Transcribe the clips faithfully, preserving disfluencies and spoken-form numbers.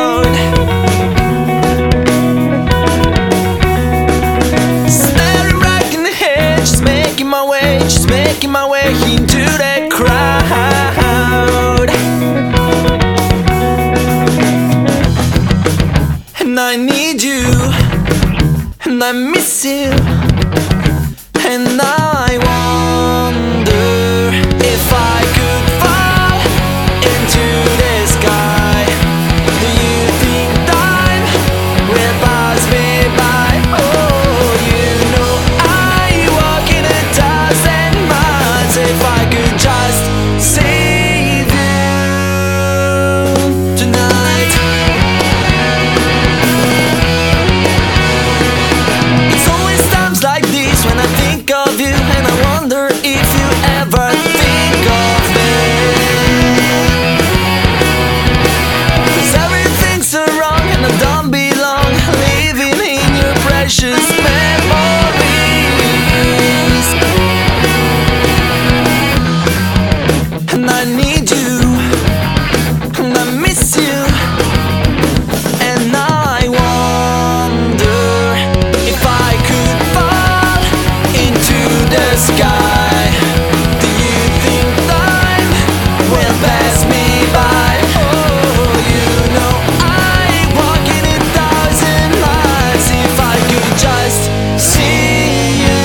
homebound. Staring back in the head, just making my way, just making my way into that crowd. And I need you, and I miss you, and I wonder if I could fall into the sky. Do you think time will pass me by? Oh, you know I walk in a thousand miles. If I could just save you tonight. It's always times like this when I think of you, and I wonder if you ever think of me. 'Cause everything's so wrong and I don't belong, living in your precious memories. And I need you, and I miss you, and I wonder if I could fall into the sky. Do you think time will pass me by? Oh, you know I walk in a thousand miles. If I could just see you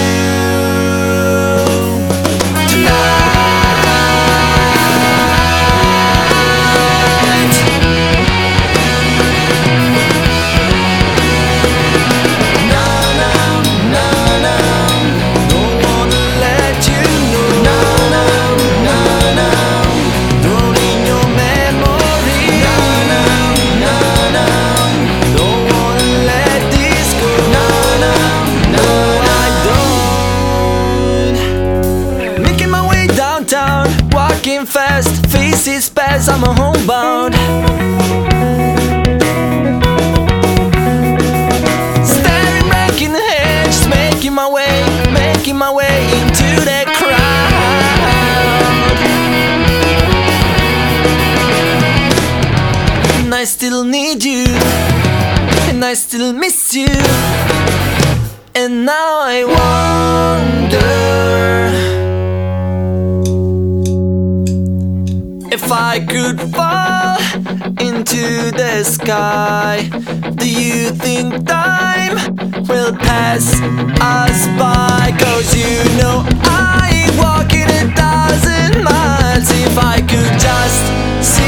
tonight. No, no, no, no, don't wanna let you know. No, no, no, no, don't in your memory. No, no, no, no, don't wanna let this go. No, no, no, I don't. Making my way downtown, walking fast, faces pass, I'm a homebound. Staring back in the head, just making my way, making my way into that crowd. And I still need you, and I still miss you, and now I wonder if I could fall into the sky. Do you think time will pass us by? 'Cause you know I walk in a thousand miles. If I could just see